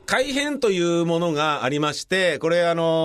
改編というものがありまして、これ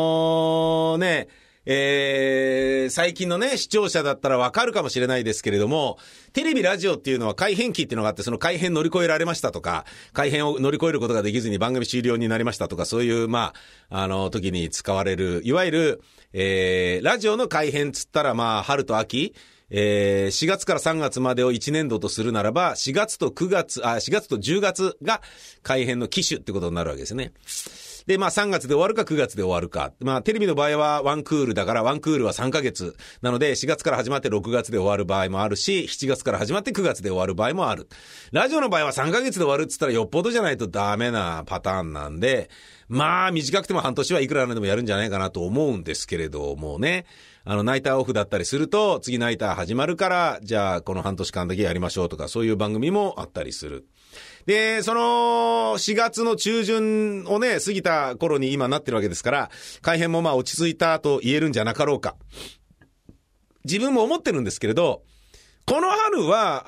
最近のね、視聴者だったらわかるかもしれないですけれども、テレビラジオっていうのは改編期っていうのがあって、その改編乗り越えられましたとか、改編を乗り越えることができずに番組終了になりましたとか、そういう時に使われる、いわゆるラジオの改編つったら春と秋、4月から3月までを1年度とするならば、4月と10月が改編の期首ってことになるわけですね。で、3月で終わるか9月で終わるか。テレビの場合はワンクールだから、ワンクールは3ヶ月。なので、4月から始まって6月で終わる場合もあるし、7月から始まって9月で終わる場合もある。ラジオの場合は3ヶ月で終わるって言ったらよっぽどじゃないとダメなパターンなんで、短くても半年はいくらなんでもやるんじゃないかなと思うんですけれどもね。ナイターオフだったりすると、次ナイター始まるから、じゃあこの半年間だけやりましょうとか、そういう番組もあったりする。で、その4月の中旬をね、過ぎた頃に今なってるわけですから、改編も落ち着いたと言えるんじゃなかろうか。自分も思ってるんですけれど、この春は、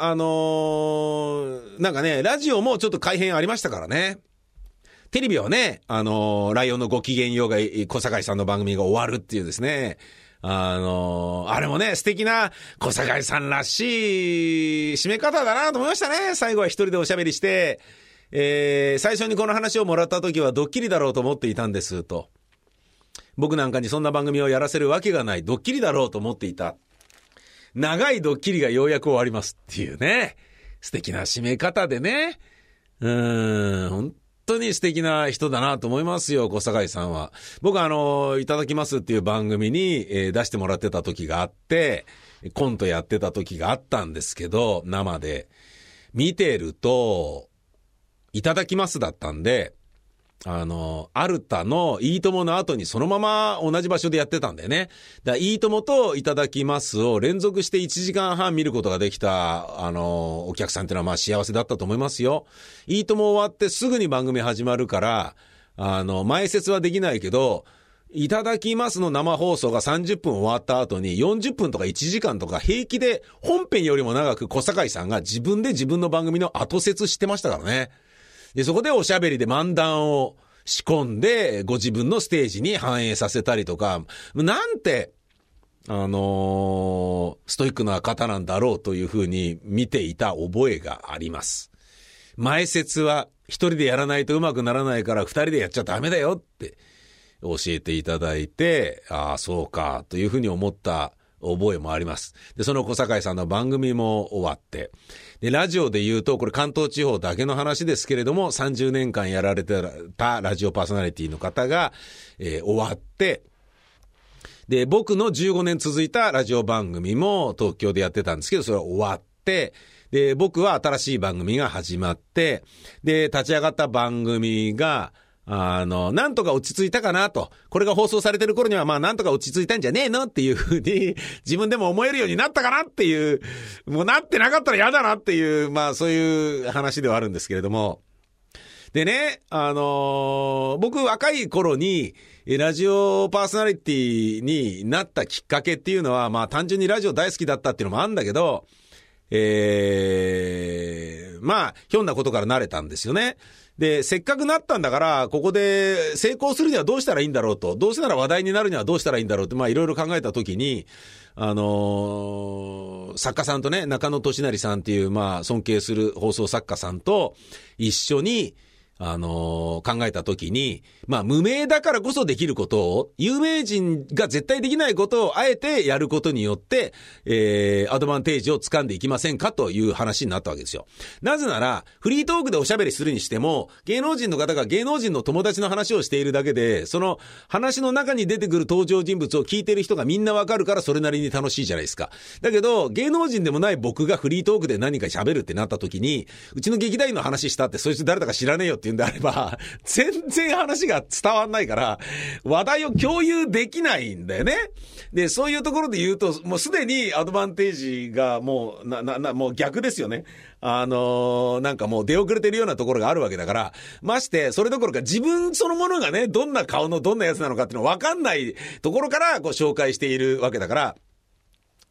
ラジオもちょっと改編ありましたからね。テレビはね、ライオンのご機嫌ようが小堺さんの番組が終わるっていうですね、あれもね、素敵な小堺さんらしい締め方だなと思いましたね。最後は一人でおしゃべりして、最初にこの話をもらった時はドッキリだろうと思っていたんですと。僕なんかにそんな番組をやらせるわけがない。ドッキリだろうと思っていた。長いドッキリがようやく終わりますっていうね。素敵な締め方でね。本当に素敵な人だなと思いますよ、小堺さんは。僕いただきますっていう番組に、出してもらってた時があって、コントやってた時があったんですけど、生で。見てると、いただきますだったんで、アルタのいいともの後にそのまま同じ場所でやってたんだよね。いいともといただきますを連続して1時間半見ることができた、お客さんってのは幸せだったと思いますよ。いいとも終わってすぐに番組始まるから、前説はできないけど、いただきますの生放送が30分終わった後に40分とか1時間とか平気で本編よりも長く小堺さんが自分で自分の番組の後説してましたからね。で、そこでおしゃべりで漫談を仕込んで、ご自分のステージに反映させたりとか、なんて、ストイックな方なんだろうというふうに見ていた覚えがあります。前説は一人でやらないとうまくならないから二人でやっちゃダメだよって教えていただいて、ああ、そうか、というふうに思った覚えもあります。で、その小堺さんの番組も終わって、で、ラジオで言うと、これ関東地方だけの話ですけれども、30年間やられてたラジオパーソナリティの方が、終わって、で、僕の15年続いたラジオ番組も東京でやってたんですけど、それは終わって、で、僕は新しい番組が始まって、で、立ち上がった番組が、なんとか落ち着いたかなと。これが放送されてる頃にはなんとか落ち着いたんじゃねえのっていう風に自分でも思えるようになったかなっていう、もうなってなかったら嫌だなっていう、そういう話ではあるんですけれども。でね、僕若い頃にラジオパーソナリティになったきっかけっていうのは、単純にラジオ大好きだったっていうのもあるんだけど、ひょんなことから慣れたんですよね。で、せっかくなったんだから、ここで成功するにはどうしたらいいんだろうと、どうせなら話題になるにはどうしたらいいんだろうって、いろいろ考えたときに、作家さんとね、中野俊成さんっていう、尊敬する放送作家さんと一緒に、考えたときに、無名だからこそできることを、有名人が絶対できないことをあえてやることによって、アドバンテージを掴んでいきませんかという話になったわけですよ。なぜなら、フリートークでおしゃべりするにしても、芸能人の方が芸能人の友達の話をしているだけで、その話の中に出てくる登場人物を聞いている人がみんなわかるからそれなりに楽しいじゃないですか。だけど、芸能人でもない僕がフリートークで何か喋るってなった時に、うちの劇団員の話したってそいつ誰だか知らねえよって言うんであれば、全然話が伝わんないから、話題を共有できないんだよね。で、そういうところで言うと、もうすでにアドバンテージがもう、もう逆ですよね。なんかもう出遅れてるようなところがあるわけだから、まして、それどころか自分そのものがね、どんな顔のどんなやつなのかっていうの分かんないところからご紹介しているわけだから、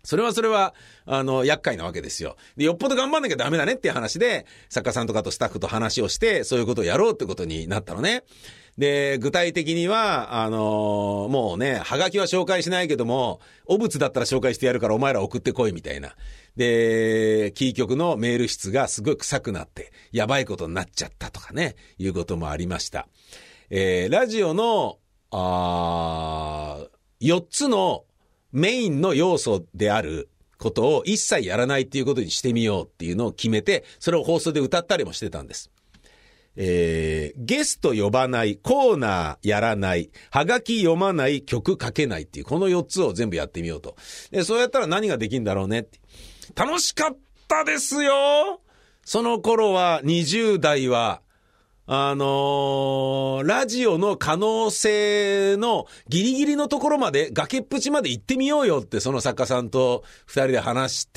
それは、厄介なわけですよ。で、よっぽど頑張んなきゃダメだねっていう話で、作家さんとかとスタッフと話をして、そういうことをやろうってことになったのね。で、具体的には、もうね、はがきは紹介しないけども、お物だったら紹介してやるからお前ら送ってこいみたいな。で、キー局のメール室がすごい臭くなって、やばいことになっちゃったとかね、いうこともありました。ラジオの、4つのメインの要素であることを一切やらないっていうことにしてみようっていうのを決めて、それを放送で歌ったりもしてたんです。ゲスト呼ばない、コーナーやらない、はがき読まない、曲書けないっていう、この4つを全部やってみようと。で、そうやったら何ができるんだろうねって。楽しかったですよ。その頃は、20代は、ラジオの可能性のギリギリのところまで、崖っぷちまで行ってみようよって、その作家さんと2人で話して、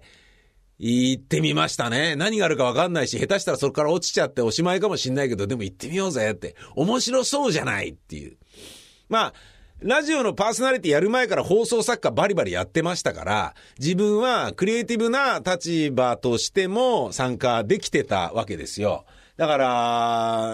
行ってみましたね。何があるか分かんないし、下手したらそこから落ちちゃっておしまいかもしんないけど、でも行ってみようぜって、面白そうじゃないっていう。まあ、ラジオのパーソナリティやる前から放送作家バリバリやってましたから、自分はクリエイティブな立場としても参加できてたわけですよ。だから、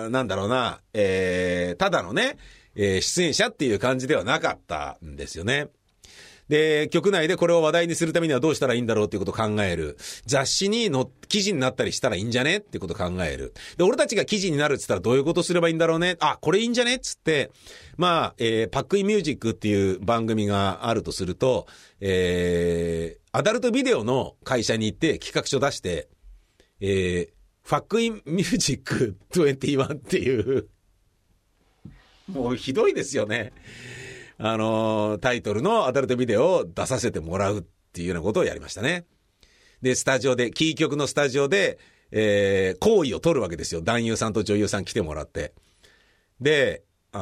なんだろうな、ただのね、出演者っていう感じではなかったんですよね。で、局内でこれを話題にするためにはどうしたらいいんだろうっていうことを考える。雑誌に記事になったりしたらいいんじゃねっていうことを考える。で、俺たちが記事になるって言ったらどういうことすればいいんだろうね。あ、これいいんじゃねっつって、まあ、パックインミュージックっていう番組があるとすると、アダルトビデオの会社に行って企画書出して、ファックインミュージック21っていう、もうひどいですよね。タイトルのアダルトビデオを出させてもらうっていうようなことをやりましたね。で、スタジオで、キー局のスタジオで、行為を取るわけですよ。男優さんと女優さん来てもらって。で、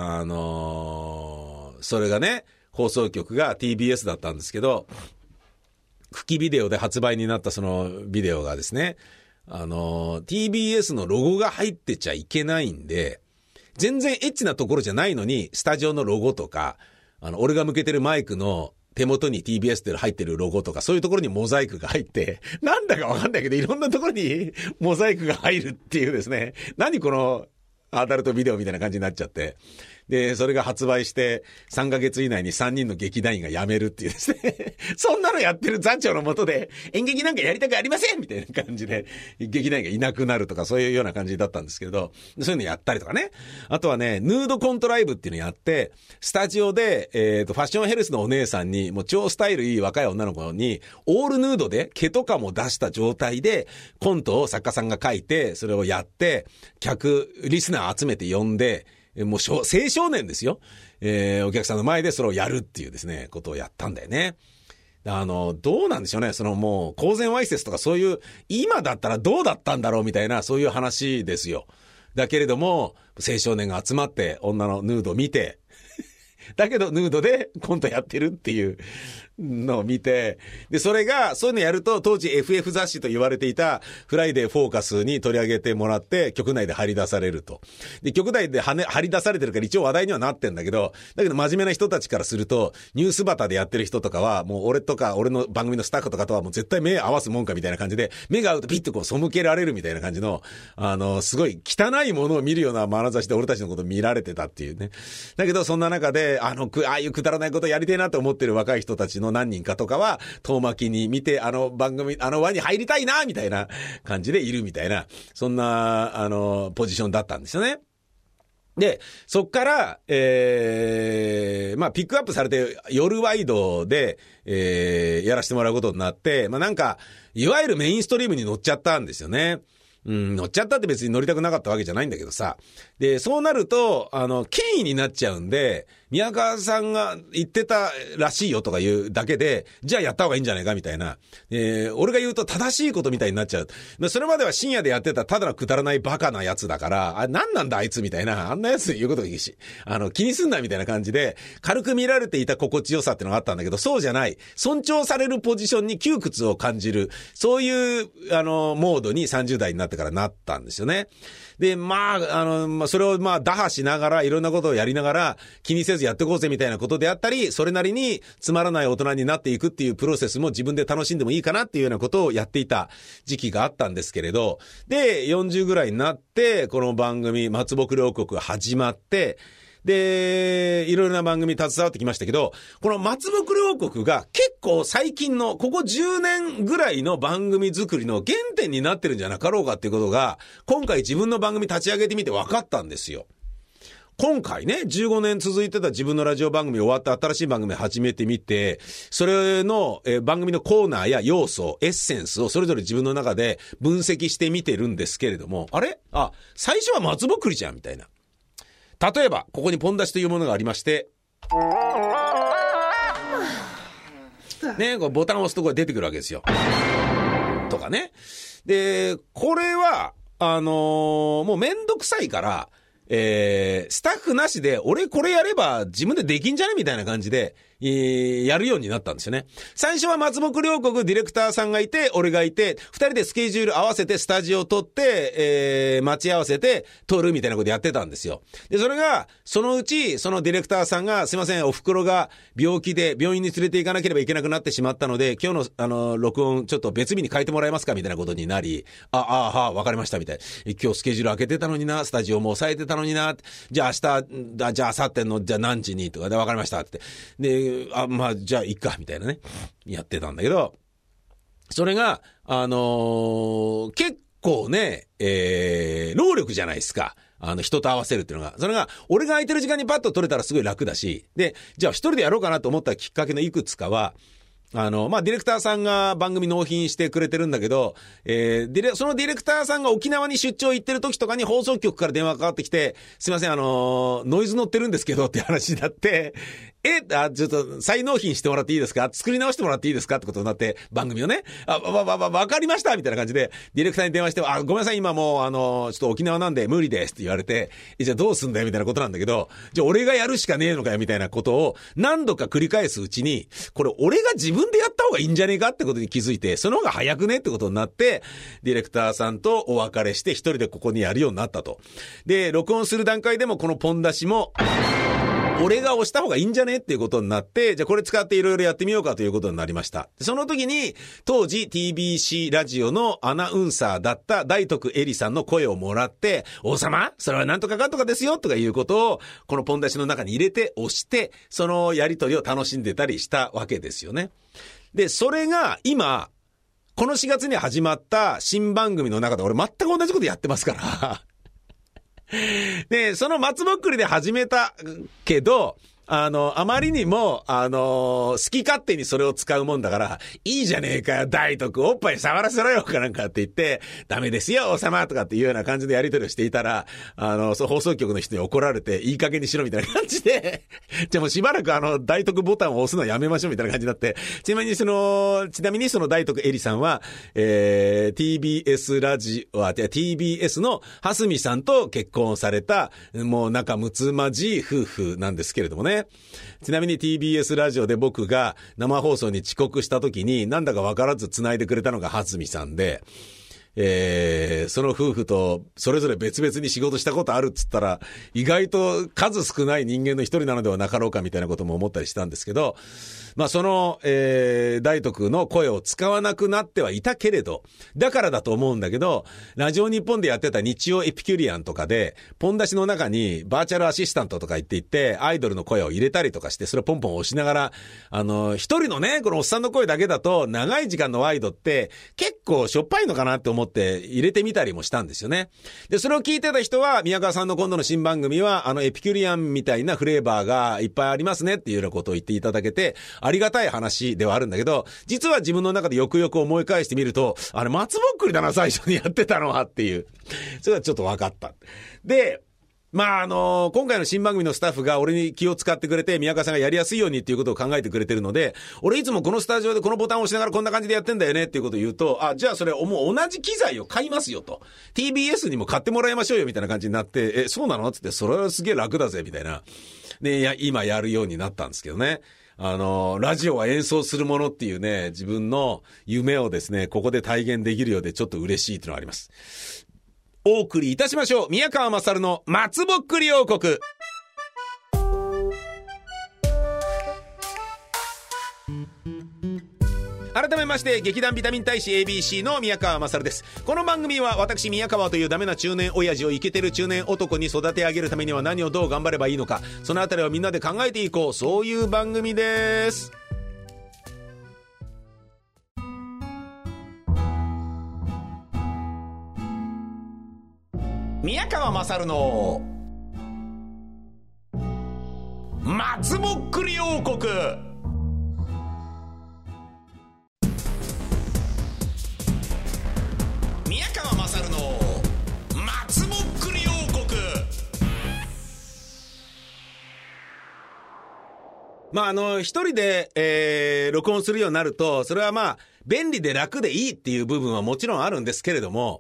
それがね、放送局が TBS だったんですけど、茎ビデオで発売になったそのビデオがですね、TBS のロゴが入ってちゃいけないんで、全然エッチなところじゃないのに、スタジオのロゴとか、俺が向けてるマイクの手元に TBS って入ってるロゴとか、そういうところにモザイクが入って、なんだかわかんないけど、いろんなところにモザイクが入るっていうですね、何このアダルトビデオみたいな感じになっちゃって、で、それが発売して3ヶ月以内に3人の劇団員が辞めるっていうですね。そんなのやってる座長の下で演劇なんかやりたくありませんみたいな感じで劇団員がいなくなるとかそういうような感じだったんですけど、そういうのやったりとかね。あとはね、ヌードコントライブっていうのやって、スタジオで、ファッションヘルスのお姉さんに、もう超スタイルいい若い女の子に、オールヌードで毛とかも出した状態でコントを作家さんが書いて、それをやって、リスナー集めて呼んで、もう青少年ですよ。お客さんの前でそれをやるっていうですね、ことをやったんだよね。どうなんでしょうね。もう、公然わいせつとかそういう、今だったらどうだったんだろうみたいな、そういう話ですよ。だけれども、青少年が集まって女のヌードを見て、だけどヌードでコントやってるっていうのを見て、で、それが、そういうのやると、当時 FF 雑誌と言われていたフライデーフォーカスに取り上げてもらって、局内で張り出されると。で、局内で張り出されてるから一応話題にはなってんだけど、だけど真面目な人たちからすると、ニュースバタでやってる人とかは、もう俺とか、俺の番組のスタッフとかとはもう絶対目合わすもんかみたいな感じで、目が合うとピッとこう背けられるみたいな感じの、すごい汚いものを見るような眼差しで俺たちのことを見られてたっていうね。だけどそんな中で、ああいうくだらないことやりてえなと思ってる若い人たちの何人かとかは、遠巻きに見て、番組、輪に入りたいなみたいな感じでいるみたいな、そんな、ポジションだったんですよね。で、そっから、まあ、ピックアップされて、夜ワイドで、やらせてもらうことになって、まあ、なんか、いわゆるメインストリームに乗っちゃったんですよね。乗っちゃったって別に乗りたくなかったわけじゃないんだけどさ。で、そうなると、権威になっちゃうんで、宮川さんが言ってたらしいよとか言うだけで、じゃあやった方がいいんじゃないかみたいな。俺が言うと正しいことみたいになっちゃう。それまでは深夜でやってたただのくだらないバカなやつだから、何なんだあいつみたいな、あんなやつ言うことがいいし、気にすんなみたいな感じで、軽く見られていた心地よさってのがあったんだけど、そうじゃない。尊重されるポジションに窮屈を感じる。そういう、モードに30代になってからなったんですよね。 で、それを打破しながら、いろんなことをやりながら、気にせずやっていこうぜみたいなことであったり、それなりにつまらない大人になっていくっていうプロセスも自分で楽しんでもいいかなっていうようなことをやっていた時期があったんですけれど、で、40ぐらいになって、この番組、松木両国が始まって、で、いろいろな番組携わってきましたけど、この松木両国が結構最近の、ここ10年ぐらいの番組作りの原点になってるんじゃなかろうかっていうことが、今回自分の番組立ち上げてみて分かったんですよ。今回ね、15年続いてた自分のラジオ番組終わって新しい番組始めてみて、それの番組のコーナーや要素、エッセンスをそれぞれ自分の中で分析してみてるんですけれども、最初は松ぼっくりじゃんみたいな。例えば、ここにポン出しというものがありまして、ね、こうボタンを押すところが出てくるわけですよ。とかね。で、これは、もうめんどくさいから、スタッフなしで、俺これやれば自分でできんじゃねみたいな感じで、やるようになったんですよね。最初は松木両国ディレクターさんがいて、俺がいて、二人でスケジュール合わせてスタジオを取って、待ち合わせて撮るみたいなことやってたんですよ。で、それが、そのうち、そのディレクターさんが、すいません、お袋が病気で病院に連れて行かなければいけなくなってしまったので、今日の、録音ちょっと別日に変えてもらえますかみたいなことになり、わかりましたみたい。今日スケジュール開けてたのにな、スタジオも抑えてたのにな、じゃあ明日、じゃあ明後日の、じゃあ何時にとかでわかりましたって。で、じゃあいっか、みたいなね。やってたんだけど、それが、結構ね、労力じゃないですか。人と合わせるっていうのが。それが、俺が空いてる時間にパッと撮れたらすごい楽だし、で、じゃあ一人でやろうかなと思ったきっかけのいくつかは、ディレクターさんが番組納品してくれてるんだけど、そのディレクターさんが沖縄に出張行ってる時とかに放送局から電話かかってきて、すいません、ノイズ乗ってるんですけどって話になって、ちょっと再納品してもらっていいですか？作り直してもらっていいですか？ってことになって、番組をね、わかりましたみたいな感じで、ディレクターに電話して、ごめんなさい、今もう、ちょっと沖縄なんで無理ですって言われて、じゃあどうすんだよみたいなことなんだけど、じゃあ俺がやるしかねえのかよみたいなことを何度か繰り返すうちに、これ俺が自分でやった方がいいんじゃねえかってことに気づいて、その方が早くねってことになって、ディレクターさんとお別れして一人でここにやるようになったと。で、録音する段階でもこのポン出しも、俺が押した方がいいんじゃねっていうことになって、じゃあこれ使っていろいろやってみようかということになりました。その時に、当時 TBC ラジオのアナウンサーだった大徳エリさんの声をもらって、王様それはなんとかかんとかですよとかいうことを、このポン出しの中に入れて押して、そのやりとりを楽しんでたりしたわけですよね。で、それが今、この4月に始まった新番組の中で俺全く同じことやってますから。で、その松ぼっくりで始めたけど、あまりにも、好き勝手にそれを使うもんだから、いいじゃねえかよ、大徳、おっぱい触らせろよ、かなんかって言って、ダメですよ、王様とかっていうような感じでやり取りをしていたら、そう放送局の人に怒られて、いい加減にしろみたいな感じで、じゃあもうしばらく大徳ボタンを押すのやめましょうみたいな感じになって、ちなみにその大徳エリさんは、TBS ラジオ、TBS の蓮見さんと結婚された、もう仲睦まじい夫婦なんですけれどもね。ちなみに TBS ラジオで僕が生放送に遅刻した時になんだか分からず繋いでくれたのが蓮見さんで、その夫婦とそれぞれ別々に仕事したことあるっつったら意外と数少ない人間の一人なのではなかろうかみたいなことも思ったりしたんですけど、その、大徳の声を使わなくなってはいたけれど、だからだと思うんだけど、ラジオ日本でやってた日曜エピキュリアンとかで、ポン出しの中にバーチャルアシスタントとか言っていって、アイドルの声を入れたりとかして、それをポンポン押しながら、一人のね、このおっさんの声だけだと、長い時間のワイドって、結構しょっぱいのかなって思って入れてみたりもしたんですよね。で、それを聞いてた人は、宮川さんの今度の新番組は、エピキュリアンみたいなフレーバーがいっぱいありますねっていうようなことを言っていただけて、ありがたい話ではあるんだけど、実は自分の中でよくよく思い返してみると、あれ松ぼっくりだな最初にやってたのはっていう、それはちょっと分かった。で、今回の新番組のスタッフが俺に気を使ってくれて、宮川さんがやりやすいようにっていうことを考えてくれてるので、俺いつもこのスタジオでこのボタンを押しながらこんな感じでやってんだよねっていうことを言うと、じゃあそれもう同じ機材を買いますよと。TBS にも買ってもらいましょうよみたいな感じになって、そうなのって言って、それはすげえ楽だぜみたいな。で、今やるようになったんですけどね。ラジオは演奏するものっていうね、自分の夢をですね、ここで体現できるようでちょっと嬉しいっていうのがあります。 お送りいたしましょう。宮川勝の松ぼっくり王国。改めまして劇団ビタミン大使 ABC の宮川勝です。この番組は私宮川というダメな中年親父をイケてる中年男に育て上げるためには何をどう頑張ればいいのか、そのあたりをみんなで考えていこう、そういう番組です。宮川勝の松ぼっくり王国。宮川勝の松ぼっくり王国。一人で、録音するようになると、それは便利で楽でいいっていう部分はもちろんあるんですけれども、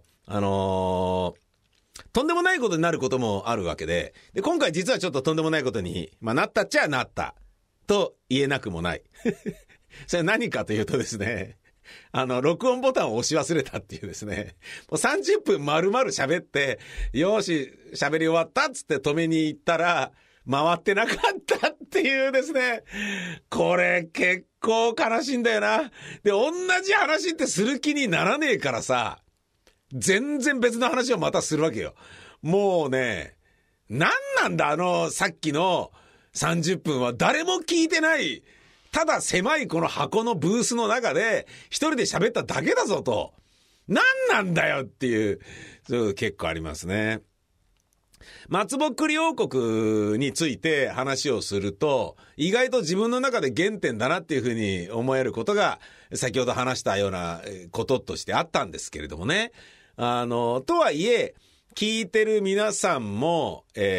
とんでもないことになることもあるわけで、今回実はちょっととんでもないことに、なったっちゃなったと言えなくもない。それは何かというとですね、録音ボタンを押し忘れたっていうですね、もう30分丸々喋って、よーし、喋り終わったっつって止めに行ったら、回ってなかったっていうですね、これ結構悲しいんだよな。で、同じ話ってする気にならねえからさ、全然別の話をまたするわけよ。もうね、なんださっきの30分は誰も聞いてない、ただ狭いこの箱のブースの中で一人で喋っただけだぞと。なんだよっていう、そう結構ありますね。松ぼっくり王国について話をすると、意外と自分の中で原点だなっていうふうに思えることが、先ほど話したようなこととしてあったんですけれどもね。とはいえ、聞いてる皆さんも、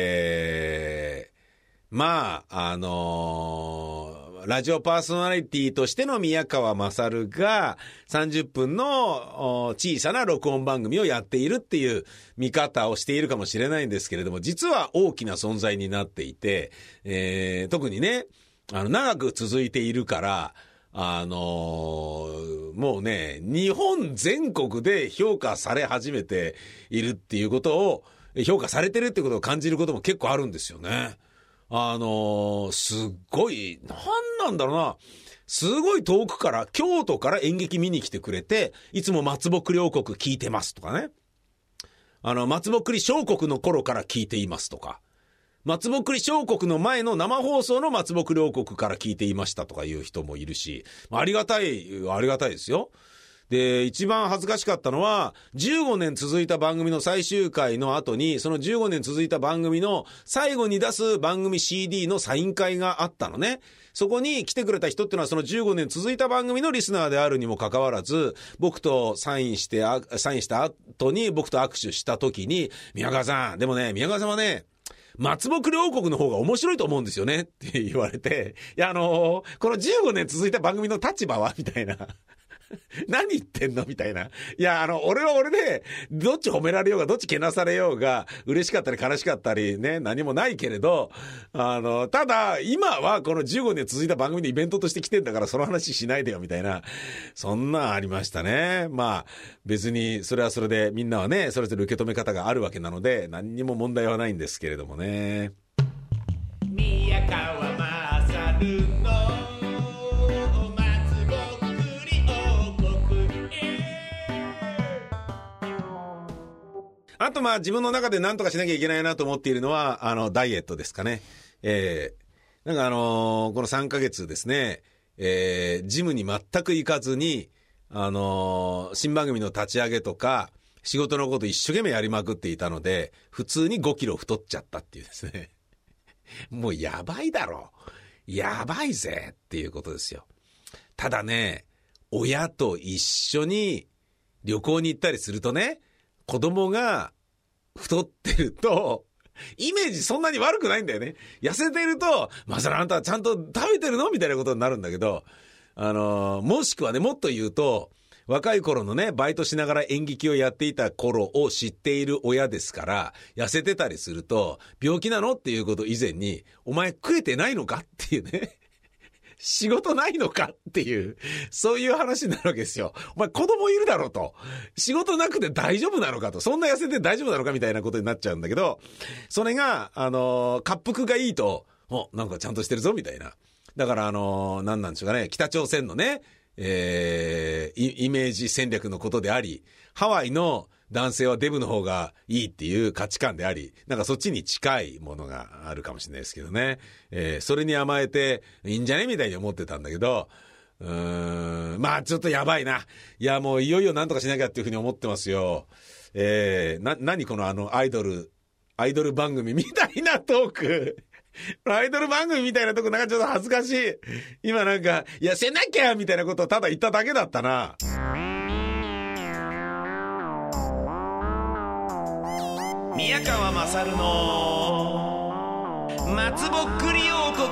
ラジオパーソナリティとしての宮川勝が30分の小さな録音番組をやっているっていう見方をしているかもしれないんですけれども、実は大きな存在になっていて、特にね、長く続いているから、もうね、日本全国で評価され始めているっていうことを、評価されてるってことを感じることも結構あるんですよね。すっごい、なんだろうな、すごい遠くから、京都から演劇見に来てくれて、いつも松ぼっくり王国聞いてますとかね。松ぼっくり小国の頃から聞いていますとか。松ぼっくり小国の前の生放送の松ぼっくり王国から聞いていましたとかいう人もいるし、ありがたいですよ。で、一番恥ずかしかったのは、15年続いた番組の最終回の後に、その15年続いた番組の最後に出す番組 CD のサイン会があったのね。そこに来てくれた人っていうのは、その15年続いた番組のリスナーであるにもかかわらず、僕とサインした後に僕と握手した時に、宮川さん、でもね、宮川さんはね、松ぼっくり王国の方が面白いと思うんですよねって言われて、いや、この15年続いた番組の立場はみたいな。何言ってんのみたいな。いや、俺は俺で、どっち褒められようが、どっちけなされようが、嬉しかったり悲しかったりね、何もないけれど、ただ、今はこの15年続いた番組のイベントとして来てんだから、その話しないでよ、みたいな。そんなんありましたね。別に、それはそれで、みんなはね、それぞれ受け止め方があるわけなので、何にも問題はないんですけれどもね。宮川勝のあと自分の中で何とかしなきゃいけないなと思っているのは、ダイエットですかね。この3ヶ月ですね、ジムに全く行かずに、新番組の立ち上げとか、仕事のこと一生懸命やりまくっていたので、普通に5キロ太っちゃったっていうですね。もうやばいだろ。やばいぜっていうことですよ。ただね、親と一緒に旅行に行ったりするとね、子供が太ってると、イメージそんなに悪くないんだよね。痩せてると、それあんたちゃんと食べてるのみたいなことになるんだけど、もしくはね、もっと言うと、若い頃のね、バイトしながら演劇をやっていた頃を知っている親ですから、痩せてたりすると、病気なのっていうこと以前に、お前食えてないのかっていうね。 仕事ないのかっていう、そういう話になるわけですよ。お前子供いるだろうと。仕事なくて大丈夫なのかと。そんな痩せて大丈夫なのかみたいなことになっちゃうんだけど、それが、滑腹がいいと、なんかちゃんとしてるぞみたいな。だから何なんでしょうかね。北朝鮮のね、イメージ戦略のことであり、ハワイの男性はデブの方がいいっていう価値観であり、なんかそっちに近いものがあるかもしれないですけどね。それに甘えていいんじゃねみたいに思ってたんだけど、まあちょっとやばいな。いやもういよいよなんとかしなきゃっていうふうに思ってますよ。何このアイドル番組みたいなトーク。アイドル番組みたいなとこなんかちょっと恥ずかしい。今なんか、痩せなきゃみたいなことをただ言っただけだったな。宮川勝の松ぼっくり王国。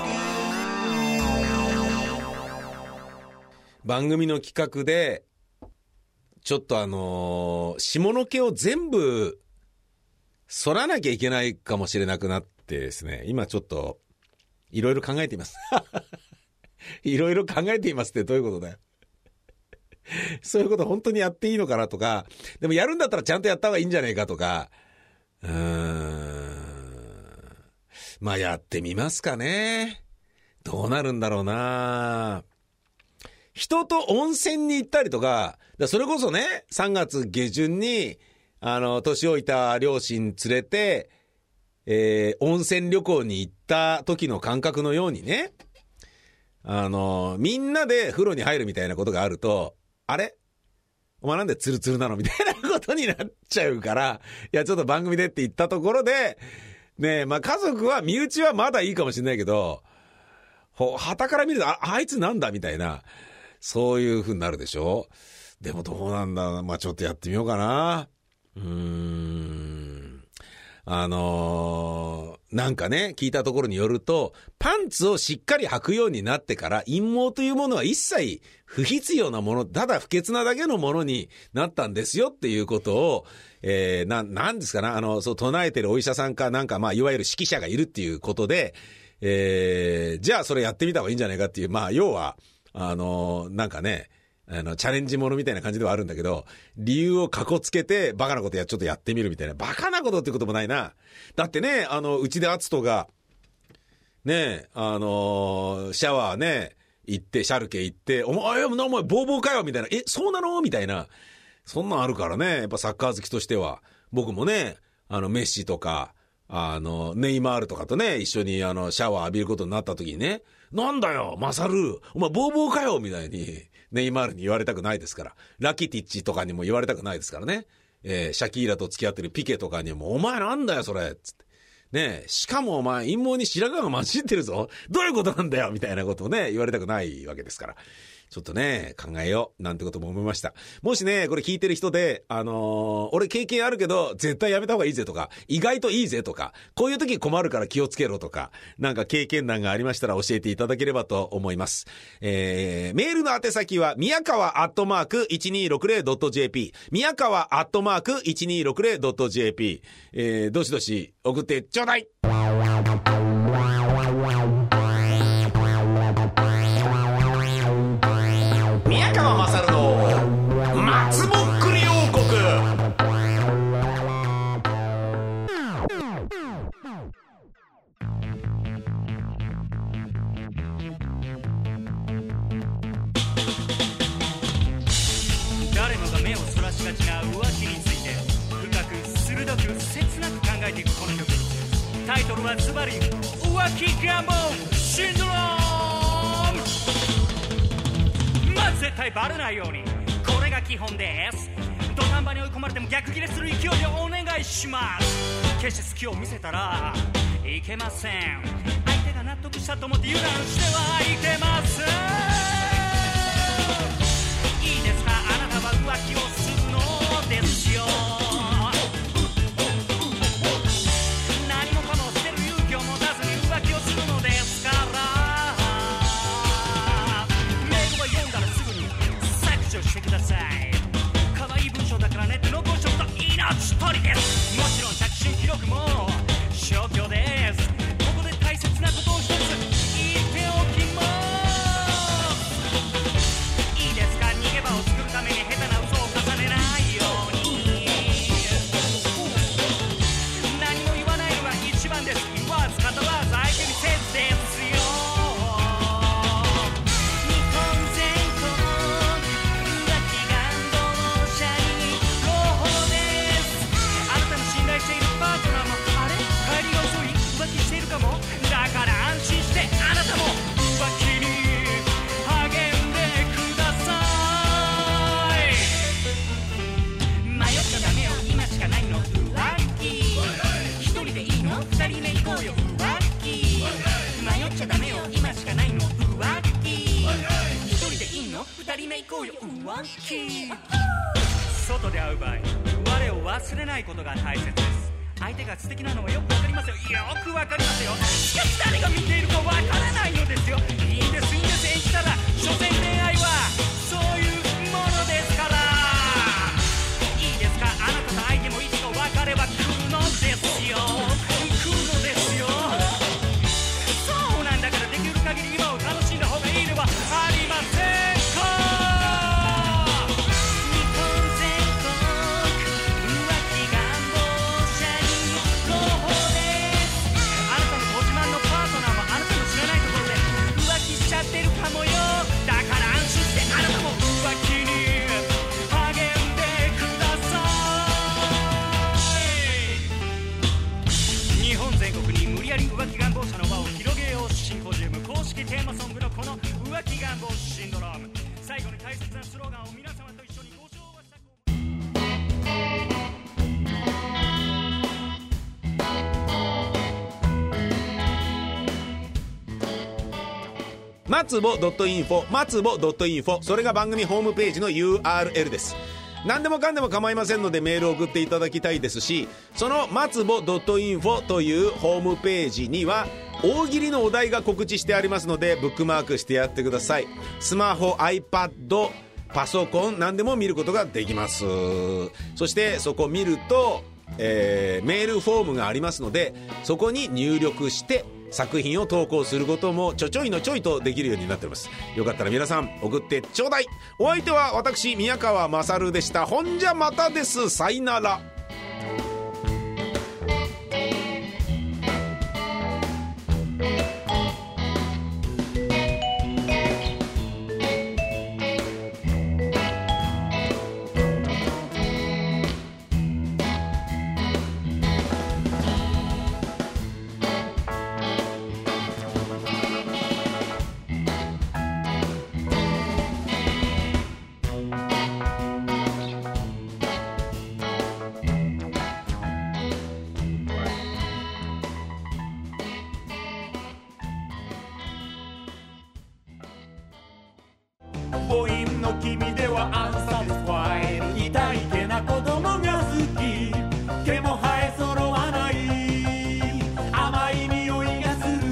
番組の企画でちょっと下の毛を全部剃らなきゃいけないかもしれなくなってですね、今ちょっといろいろ考えていますいろいろ考えていますってどういうことだよそういうこと本当にやっていいのかなとか、でもやるんだったらちゃんとやった方がいいんじゃないかとか、まあやってみますかね。どうなるんだろうな。人と温泉に行ったりとか、それこそね、3月下旬に年老いた両親連れて、温泉旅行に行った時の感覚のようにね、みんなで風呂に入るみたいなことがあると、あれお前なんでツルツルなのみたいなことになっちゃうから、いやちょっと番組でって言ったところで、ねえ、まあ家族は、身内はまだいいかもしれないけど、旗から見ると、あいつなんだみたいな、そういう風になるでしょ。でもどうなんだ、まあちょっとやってみようかな。なんかね、聞いたところによると、パンツをしっかり履くようになってから、陰毛というものは一切不必要なもの、ただ不潔なだけのものになったんですよっていうことを、なんですかな、そう唱えてるお医者さんかなんか、まあ、いわゆる指揮者がいるっていうことで、じゃあそれやってみた方がいいんじゃないかっていう、まあ、要は、なんかね、チャレンジものみたいな感じではあるんだけど、理由をかこつけてバカなことちょっとやってみるみたいな。バカなことってこともないな。だってね、うちでアツトが、ね、シャワーね、行って、シャルケ行って、お前、ボーボーかよみたいな。そうなのみたいな。そんなんあるからね、やっぱサッカー好きとしては。僕もね、メッシとか、ネイマールとかとね、一緒にシャワー浴びることになった時にね、なんだよ、マサル、お前ボーボーかよみたいに、ネイマールに言われたくないですから。ラキティッチとかにも言われたくないですからね。シャキーラと付き合ってるピケとかにも、お前なんだよ、それつって。ね、しかもお前陰謀に白髪が混じってるぞ。どういうことなんだよみたいなことをね、言われたくないわけですから。ちょっとね、考えよう。なんてことも思いました。もしね、これ聞いてる人で、俺経験あるけど、絶対やめた方がいいぜとか、意外といいぜとか、こういう時困るから気をつけろとか、なんか経験談がありましたら教えていただければと思います。メールの宛先は、宮川@1260.jp。宮川@1260.jp。どしどし送ってちょうだい。宮川勝の松ぼっくり王国。 誰もが目をそらしがちな浮気について深く鋭く切なく考えていくこの曲。タイトルはズバリ浮気願望シンドローム。まず絶対バレないようにこれが基本です。土壇場に追い込まれても逆ギレする勢いでお願いします。決して隙を見せたらいけません。相手が納得したと思って油断してはいけません。いいですか、あなたは浮気をするのですよ。何もかも捨てる勇気を持たずに浮気をするのですから。メールは読んだらすぐに削除してください。可愛い文章だからねって残しとくと命取りです。もちろん着信記録も消去です。ここで大切なことを一つ言っておきます。 ね行こうよ浮気。外で会う場合我を忘れないことが大切です。相手が素敵なのはよくわかりますよ。よくわかりますよ。しかし誰が見ているかわからないのですよ。いいんですいいんです。演じたら所詮恋愛はそういうものですから。いいですか、あなたと相手もいつか別れは来るのですよ。来るのですよ。そうなんだからできる限り今を楽しんだ方がいいではありませんか。浮気願望者の輪を広げようシンポジウム公式テーマソングのこの浮気願望シンドローム。最後に大切なスローガンを皆様と一緒にご唱和した松ぼ.info 松ぼ.info、 それが番組ホームページの URL です。何でもかんでも構いませんのでメールを送っていただきたいですし、その松ぼ.info というホームページには大喜利のお題が告知してありますのでブックマークしてやってください。スマホ、iPad、パソコン何でも見ることができます。そしてそこ見ると、メールフォームがありますのでそこに入力して作品を投稿することもちょちょいのちょいとできるようになっております。よかったら皆さん送ってちょうだい。お相手は私宮川勝でした。ほんじゃまたです。さいなら。 母音の君ではアンサティスファイ。痛いけな子供が好き。毛も生え揃わない甘い匂いがする。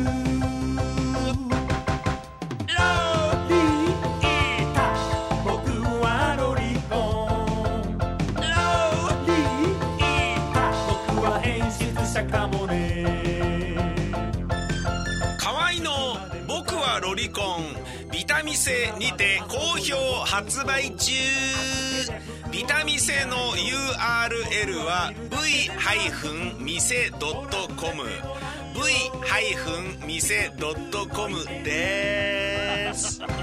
ロリータ、僕はロリコン。ロリータ、僕は演出者かもね。 河合の僕はロリコンビタミセにて好評発売中。ビタミセの URL は v-mise.com v-mise.com です。